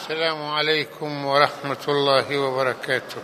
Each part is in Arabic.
السلام عليكم ورحمة الله وبركاته.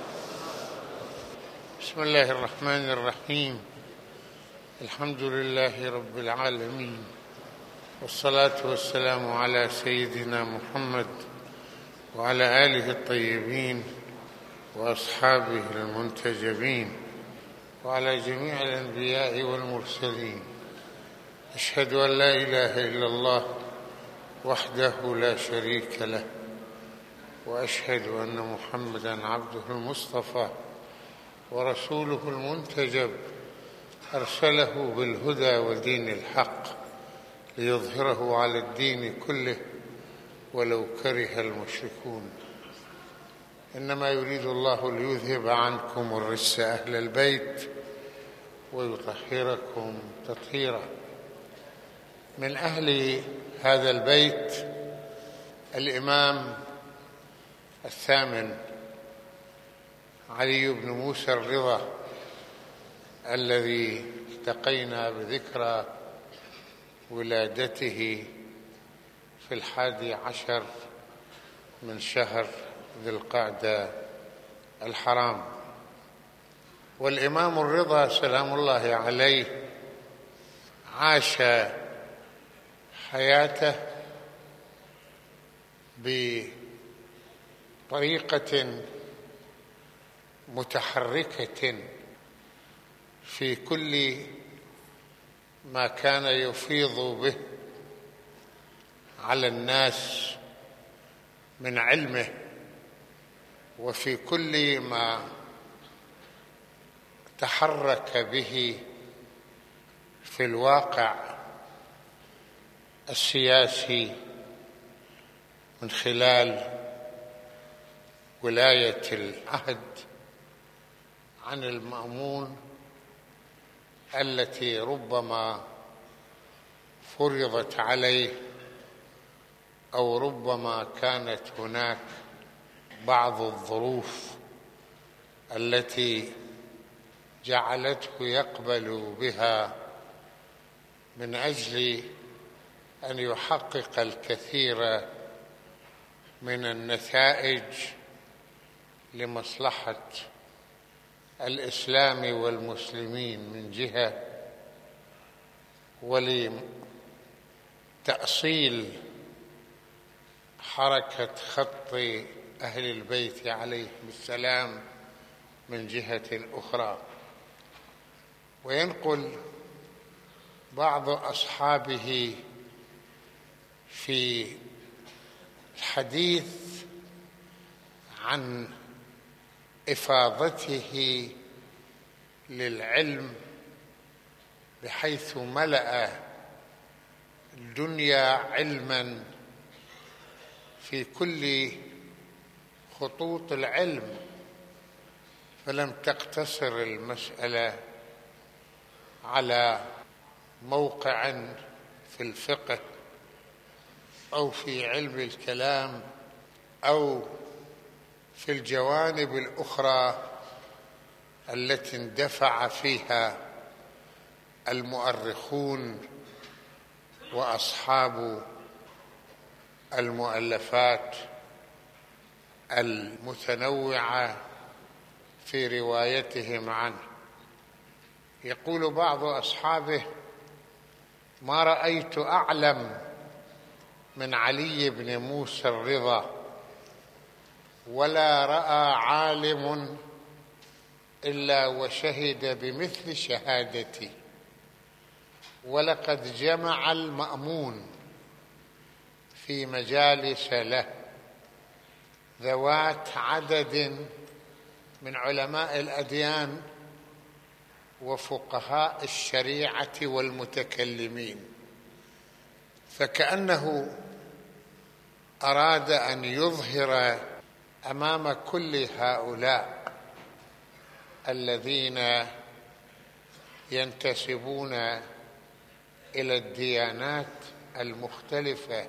بسم الله الرحمن الرحيم. الحمد لله رب العالمين، والصلاة والسلام على سيدنا محمد وعلى آله الطيبين وأصحابه المنتجبين وعلى جميع الأنبياء والمرسلين. أشهد أن لا إله إلا الله وحده لا شريك له، وأشهد أن محمدًا عبده المصطفى ورسوله المنتجب، أرسله بالهدى ودين الحق ليظهره على الدين كله ولو كره المشركون. إنما يريد الله ليذهب عنكم الرجس أهل البيت ويطهركم تطهيرا. من أهل هذا البيت الإمام الثامن علي بن موسى الرضا، الذي التقينا بذكرى ولادته في 11 من شهر ذي القعدة الحرام. والإمام الرضا سلام الله عليه عاش حياته بطريقة متحركة في كل ما كان يفيض به على الناس من علمه، وفي كل ما تحرك به في الواقع السياسي من خلال ولاية العهد عن المأمون التي ربما فرضت عليه، أو ربما كانت هناك بعض الظروف التي جعلته يقبل بها من أجل أن يحقق الكثير من النتائج لمصلحة الإسلام والمسلمين من جهة، ولتأصيل حركة خط أهل البيت عليهم السلام من جهة أخرى. وينقل بعض أصحابه في الحديث عن إفاضته للعلم بحيث ملأ الدنيا علماً في كل خطوط العلم، فلم تقتصر المسألة على موقع في الفقه أو في علم الكلام أو في الجوانب الأخرى التي اندفع فيها المؤرخون وأصحاب المؤلفات المتنوعة في روايتهم عنه. يقول بعض أصحابه: ما رأيت أعلم من علي بن موسى الرضا، ولا رأى عالم إلا وشهد بمثل شهادتي، ولقد جمع المأمون في مجالس له ذوات عدد من علماء الأديان وفقهاء الشريعة والمتكلمين، فكأنه أراد أن يظهر أمام كل هؤلاء الذين ينتسبون إلى الديانات المختلفة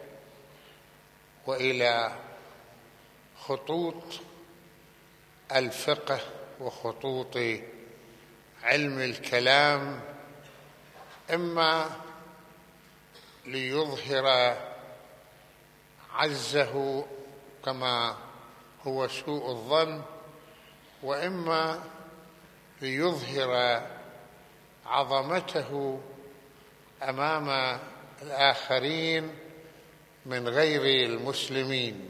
وإلى خطوط الفقه وخطوط علم الكلام، إما ليظهر عزه كما هو سوء الظن، وإما ليظهر عظمته أمام الآخرين من غير المسلمين.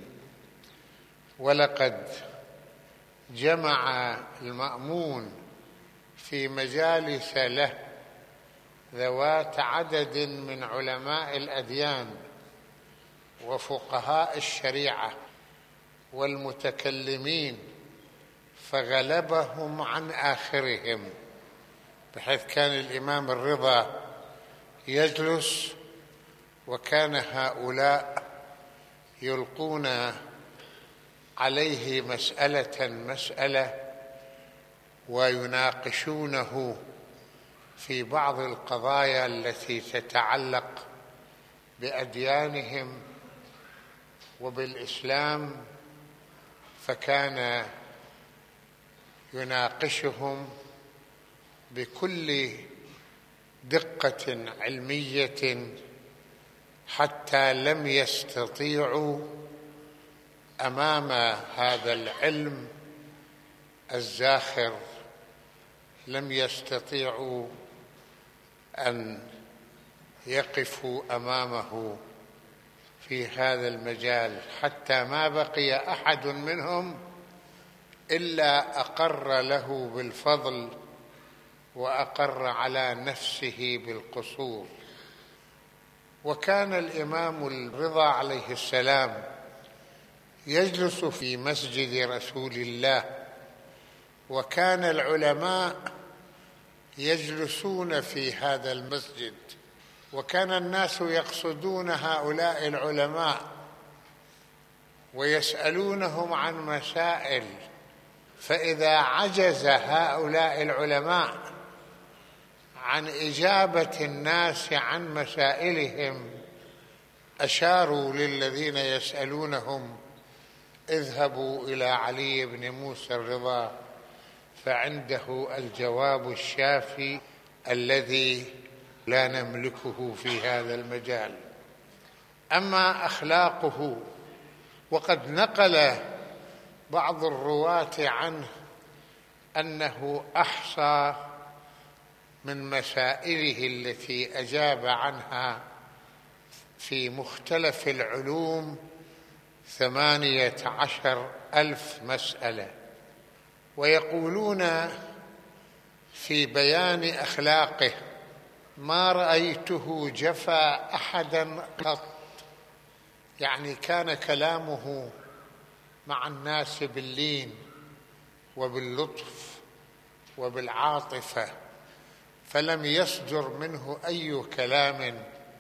ولقد جمع المأمون في مجالس له ذوات عدد من علماء الأديان وفقهاء الشريعة والمتكلمين، فغلبهم عن آخرهم، بحيث كان الإمام الرضا يجلس وكان هؤلاء يلقون عليه مسألة ويناقشونه في بعض القضايا التي تتعلق بأديانهم وبالإسلام، فكان يناقشهم بكل دقة علمية حتى لم يستطيعوا أمام هذا العلم الزاخر، لم يستطيعوا أن يقفوا أمامه في هذا المجال، حتى ما بقي أحد منهم إلا أقر له بالفضل وأقر على نفسه بالقصور. وكان الإمام الرضا عليه السلام يجلس في مسجد رسول الله، وكان العلماء يجلسون في هذا المسجد، وكان الناس يقصدون هؤلاء العلماء ويسألونهم عن مسائل، فإذا عجز هؤلاء العلماء عن إجابة الناس عن مسائلهم أشاروا للذين يسألونهم: اذهبوا إلى علي بن موسى الرضا فعنده الجواب الشافي الذي لا نملكه في هذا المجال. أما أخلاقه، وقد نقل بعض الرواة عنه أنه أحصى من مسائله التي أجاب عنها في مختلف العلوم 18,000 مسألة. ويقولون في بيان أخلاقه: ما رأيته جفا أحدا قط، يعني كان كلامه مع الناس باللين وباللطف وبالعاطفة، فلم يصدر منه أي كلام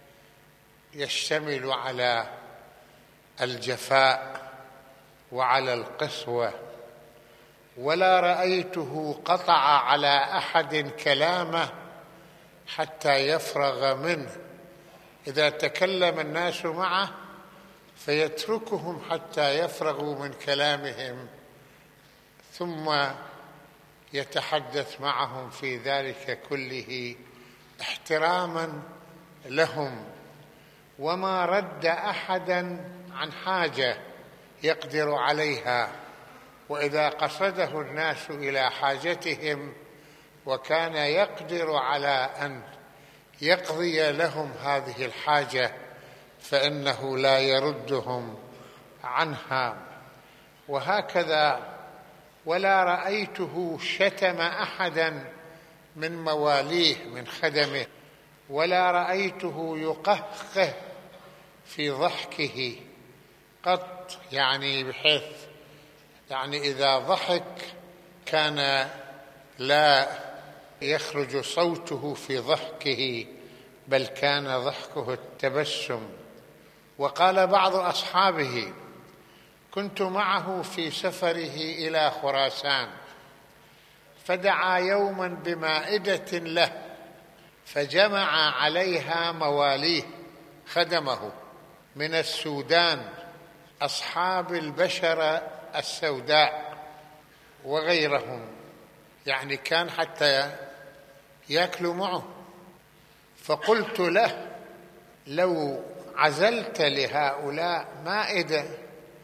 يشتمل على الجفاء وعلى القسوة. ولا رأيته قطع على أحد كلامه حتى يفرغ منه، إذا تكلم الناس معه فيتركهم حتى يفرغوا من كلامهم ثم يتحدث معهم في ذلك كله احتراما لهم. وما رد أحدا عن حاجة يقدر عليها، وإذا قصده الناس إلى حاجتهم وكان يقدر على أن يقضي لهم هذه الحاجة فإنه لا يردهم عنها. وهكذا ولا رأيته شتم أحدا من مواليه من خدمه، ولا رأيته يقهقه في ضحكه قط، يعني بحيث إذا ضحك كان لا يخرج صوته في ضحكه، بل كان ضحكه التبسم. وقال بعض أصحابه: كنت معه في سفره إلى خراسان، فدعا يوما بمائدة له فجمع عليها مواليه خدمه من السودان، أصحاب البشرة السوداء وغيرهم، يعني كان حتى يأكلوا معه. فقلت له: لو عزلت لهؤلاء مائدة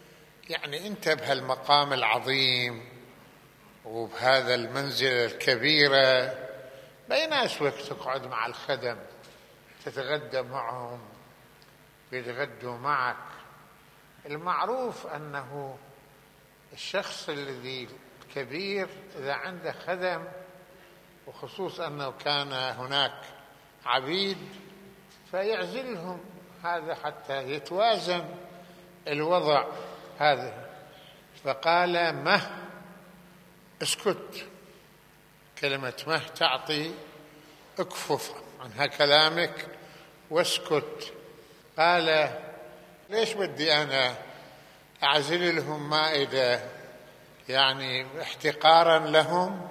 يعني أنت بهالمقام العظيم وبهذا المنزلة الكبيرة، بيناس وقت تقعد مع الخدم تتغدى معهم ويتغدوا معك. المعروف أنه الشخص الذي كبير إذا عنده خدم، وخصوصا أنه كان هناك عبيد، فيعزلهم هذا حتى يتوازن الوضع هذا. فقال مه، اسكت. كلمة مه تعطي اكفف عنها كلامك واسكت. قال ليش بدي أنا أعزل لهم مائدة، يعني احتقارا لهم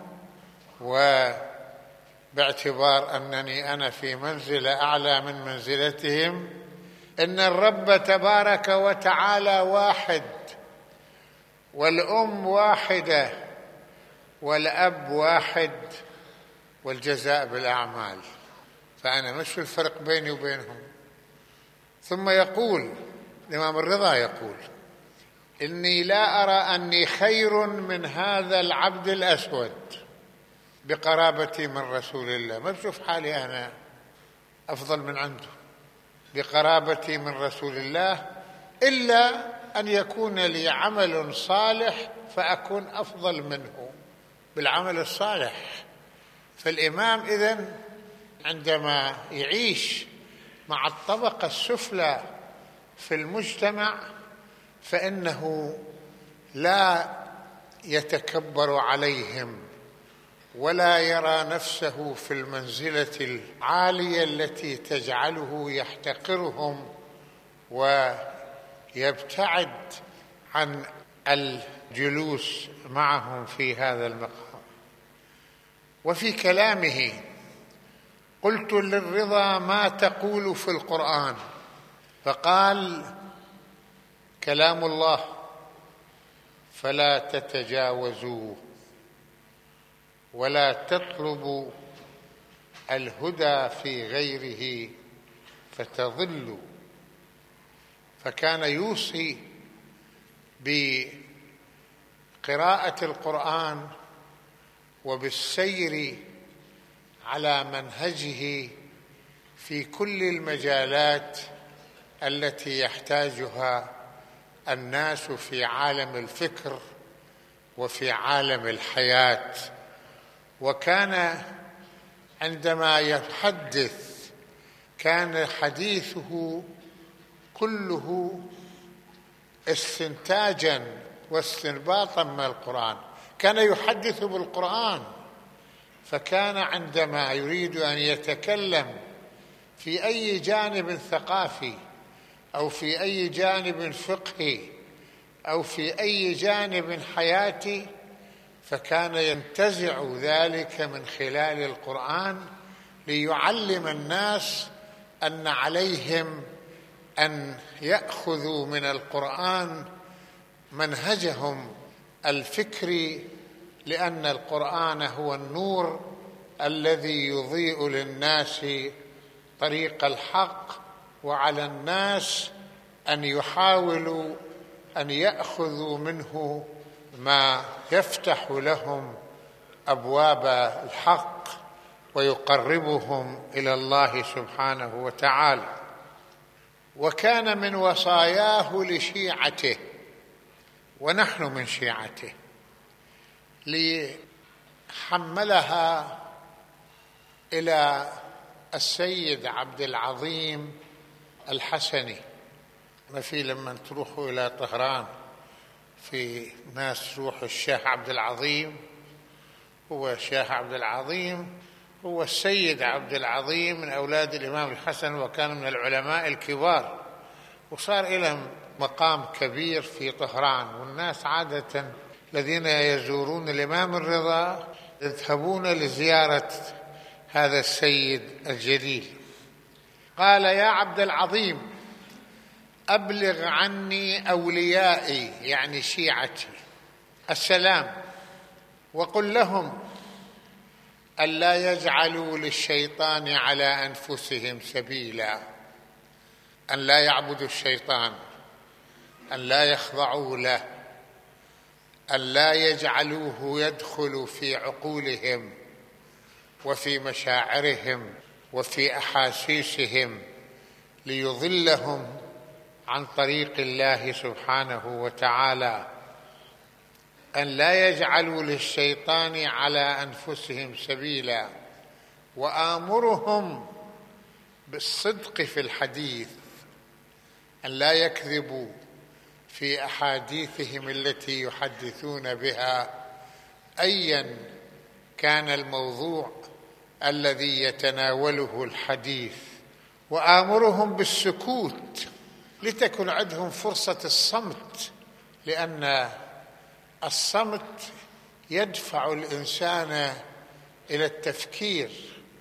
وباعتبار أنني أنا في منزلة أعلى من منزلتهم. إن الرب تبارك وتعالى واحد، والأم واحدة، والأب واحد، والجزاء بالأعمال. فأنا مش في الفرق بيني وبينهم. ثم يقول الإمام الرضا يقول إني لا أرى أني خير من هذا العبد الأسود بقرابتي من رسول الله. ما بشوف حالي أنا أفضل من عنده بقرابتي من رسول الله، إلا أن يكون لي عمل صالح فأكون أفضل منه بالعمل الصالح. فالإمام إذن عندما يعيش مع الطبقة السفلى في المجتمع فإنه لا يتكبر عليهم ولا يرى نفسه في المنزلة العالية التي تجعله يحتقرهم ويبتعد عن الجلوس معهم في هذا المقام. وفي كلامه قلت للرضا ما تقول في القرآن؟ فقال كلام الله فلا تتجاوزوه ولا تطلبوا الهدى في غيره فتضلوا. فكان يوصي بقراءة القرآن وبالسير على منهجه في كل المجالات التي يحتاجها الناس في عالم الفكر وفي عالم الحياة. وكان عندما يحدث كان حديثه كله استنتاجا واستنباطا من القرآن. كان يحدث بالقرآن، فكان عندما يريد أن يتكلم في أي جانب ثقافي أو في أي جانب فقهي أو في أي جانب حياتي فكان ينتزع ذلك من خلال القرآن ليعلم الناس أن عليهم أن يأخذوا من القرآن منهجهم الفكري، لأن القرآن هو النور الذي يضيء للناس طريق الحق، وعلى الناس أن يحاولوا أن يأخذوا منه ما يفتح لهم أبواب الحق ويقربهم إلى الله سبحانه وتعالى. وكان من وصاياه لشيعته، ونحن من شيعته، لحملها إلى السيد عبد العظيم الحسني. ما في لما تروحوا إلى طهران في ناس تروح الشيخ عبد العظيم، هو الشيخ عبد العظيم هو السيد عبد العظيم من أولاد الإمام الحسن، وكان من العلماء الكبار، وصار إلى مقام كبير في طهران. والناس عادة الذين يزورون الإمام الرضا يذهبون لزيارة هذا السيد الجليل. قال يا عبد العظيم أبلغ عني أوليائي، يعني شيعتي، السلام، وقل لهم ألا يجعلوا للشيطان على أنفسهم سبيلا، أن لا يعبدوا الشيطان أن لا يخضعوا له، أن لا يجعلوه يدخل في عقولهم وفي مشاعرهم وفي أحاسيسهم ليضلهم عن طريق الله سبحانه وتعالى، أن لا يجعلوا للشيطان على أنفسهم سبيلا، وآمرهم بالصدق في الحديث، أن لا يكذبوا في أحاديثهم التي يحدثون بها أيا كان الموضوع الذي يتناوله الحديث، وآمرهم بالسكوت لتكن عندهم فرصة الصمت، لأن الصمت يدفع الإنسان إلى التفكير،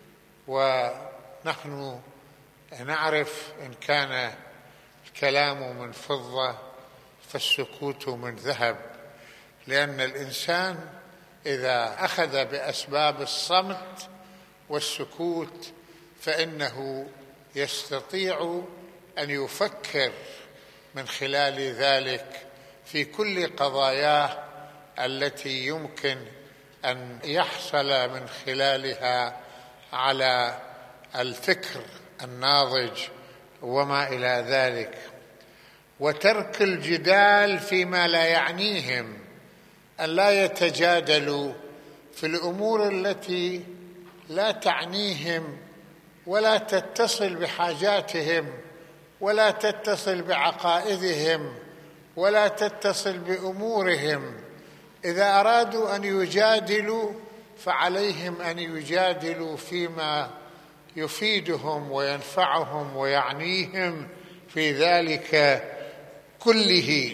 ونحن نعرف إن كان الكلام من فضة فالسكوت من ذهب، لأن الإنسان إذا أخذ بأسباب الصمت والسكوت فإنه يستطيع أن يفكر من خلال ذلك في كل قضاياه التي يمكن أن يحصل من خلالها على الفكر الناضج وما إلى ذلك، وترك الجدال فيما لا يعنيهم، أن لا يتجادلوا في الأمور التي لا تعنيهم ولا تتصل بحاجاتهم ولا تتصل بعقائدهم ولا تتصل بأمورهم. إذا أرادوا أن يجادلوا فعليهم أن يجادلوا فيما يفيدهم وينفعهم ويعنيهم في ذلك كله.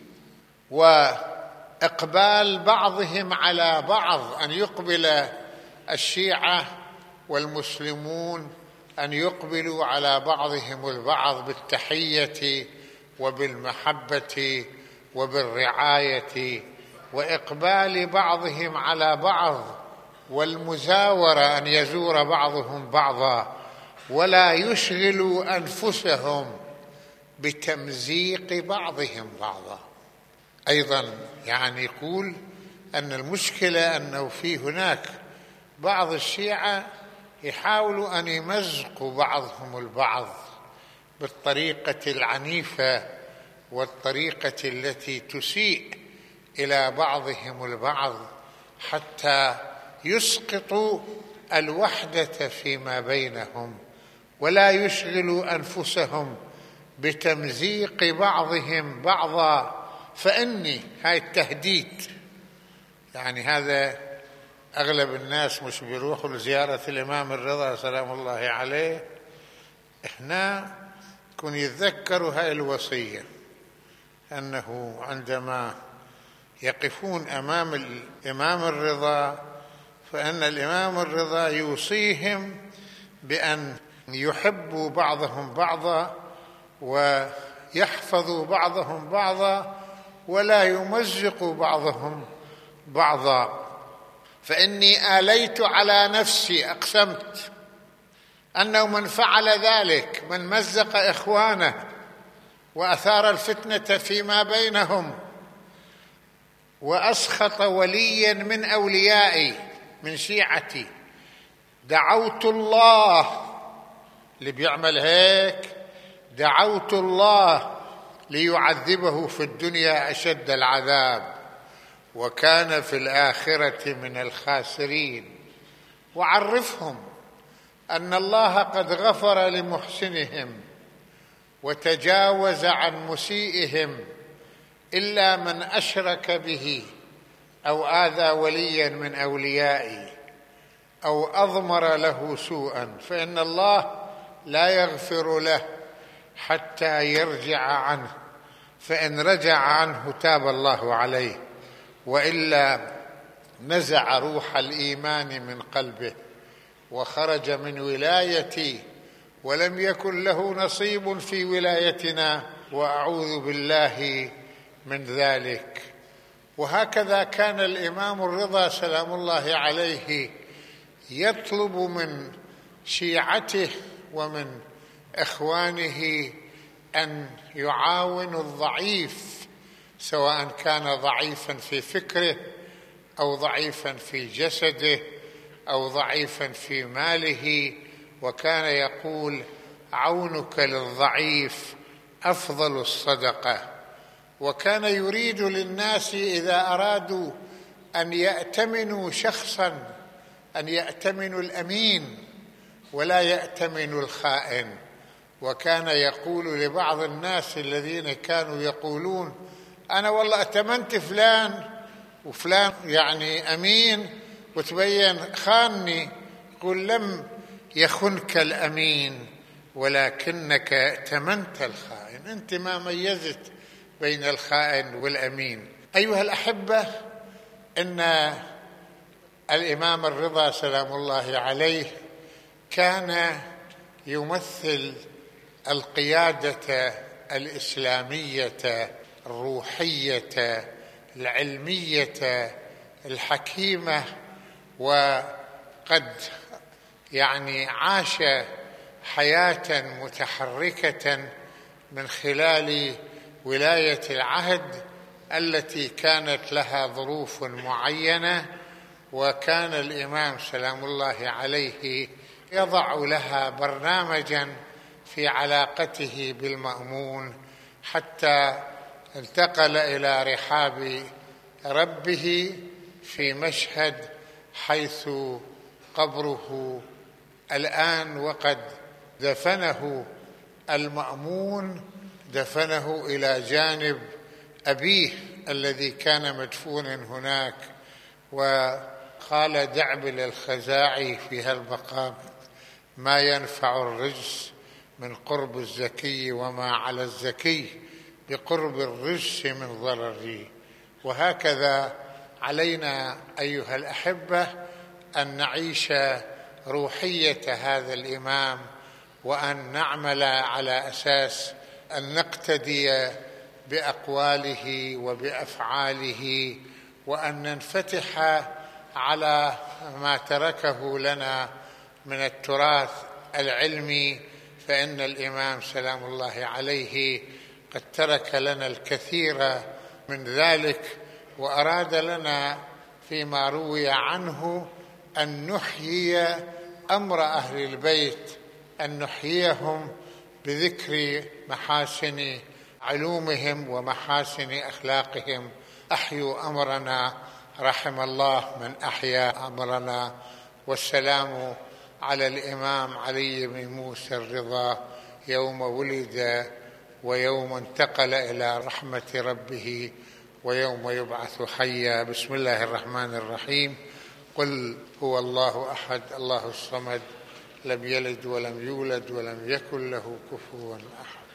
وإقبال بعضهم على بعض، أن يقبل الشيعة والمسلمون أن يقبلوا على بعضهم البعض بالتحية وبالمحبة وبالرعاية، وإقبال بعضهم على بعض والمزاورة، أن يزور بعضهم بعضا، ولا يشغلوا أنفسهم بتمزيق بعضهم بعضا. أيضا يعني يقول أن المشكلة أنه في هناك بعض الشيعة يحاولوا أن يمزقوا بعضهم البعض بالطريقة العنيفة والطريقة التي تسيء إلى بعضهم البعض حتى يسقطوا الوحدة فيما بينهم، ولا يشغلوا أنفسهم بتمزيق بعضهم بعضا. فإني هاي التهديد، يعني هذا أغلب الناس مش بيروحوا لزيارة الإمام الرضا سلام الله عليه، إحنا كن يتذكروا هاي الوصية، أنه عندما يقفون أمام الإمام الرضا فإن الإمام الرضا يوصيهم بأن يحبوا بعضهم بعضا ويحفظوا بعضهم بعضا ولا يمزقوا بعضهم بعضا. فإني آليت على نفسي، أقسمت أنه من فعل ذلك، من مزق إخوانه وأثار الفتنة فيما بينهم وأسخط وليا من أوليائي من شيعتي، دعوت الله، اللي بيعمل هيك دعوت الله ليعذبه في الدنيا أشد العذاب وكان في الآخرة من الخاسرين. وعرفهم أن الله قد غفر لمحسنهم وتجاوز عن مسيئهم إلا من أشرك به أو آذى وليا من أوليائي أو أضمر له سوءا، فإن الله لا يغفر له حتى يرجع عنه، فإن رجع عنه تاب الله عليه، وإلا نزع روح الإيمان من قلبه وخرج من ولايتي ولم يكن له نصيب في ولايتنا، وأعوذ بالله من ذلك. وهكذا كان الإمام الرضا سلام الله عليه يطلب من شيعته ومن إخوانه أن يعاون الضعيف، سواء كان ضعيفا في فكره أو ضعيفا في جسده أو ضعيفا في ماله، وكان يقول: عونك للضعيف أفضل الصدقة. وكان يريد للناس إذا أرادوا أن يأتمنوا شخصا أن يأتمنوا الأمين ولا يأتمنوا الخائن. وكان يقول لبعض الناس الذين كانوا يقولون: أنا والله أتمنت فلان وفلان يعني أمين وتبين خانني، يقول: لم يخنك الأمين ولكنك ائتمنت الخائن، أنت ما ميزت بين الخائن والأمين. أيها الأحبة، إن الإمام الرضا سلام الله عليه كان يمثل القيادة الإسلامية الروحية العلمية الحكيمة، وقد عاش حياة متحركة من خلال ولاية العهد التي كانت لها ظروف معينة، وكان الإمام سلام الله عليه يضع لها برنامجا في علاقته بالمأمون، حتى انتقل إلى رحاب ربه في مشهد حيث قبره الآن، وقد دفنه المأمون، دفنه إلى جانب أبيه الذي كان مدفونا هناك. وقال دعبل الخزاعي في هالمقام: ما ينفع الرجس من قرب الزكي، وما على الزكي بقرب الرجس من ضرره. وهكذا علينا أيها الأحبة أن نعيش روحية هذا الإمام، وأن نعمل على أساس أن نقتدي بأقواله وبأفعاله، وأن ننفتح على ما تركه لنا من التراث العلمي، فإن الإمام سلام الله عليه قد ترك لنا الكثير من ذلك، وأراد لنا فيما روي عنه أن نحيي أمر أهل البيت، أن نحييهم بذكر محاسن علومهم ومحاسن أخلاقهم. أحيوا أمرنا رحم الله من أحيا أمرنا. والسلام على الإمام علي بن موسى الرضا يوم ولد ويوم انتقل إلى رحمة ربه ويوم يبعث حيا. بسم الله الرحمن الرحيم. قل هو الله أحد الله الصمد لم يلد ولم يولد ولم يكن له كفوا أحد.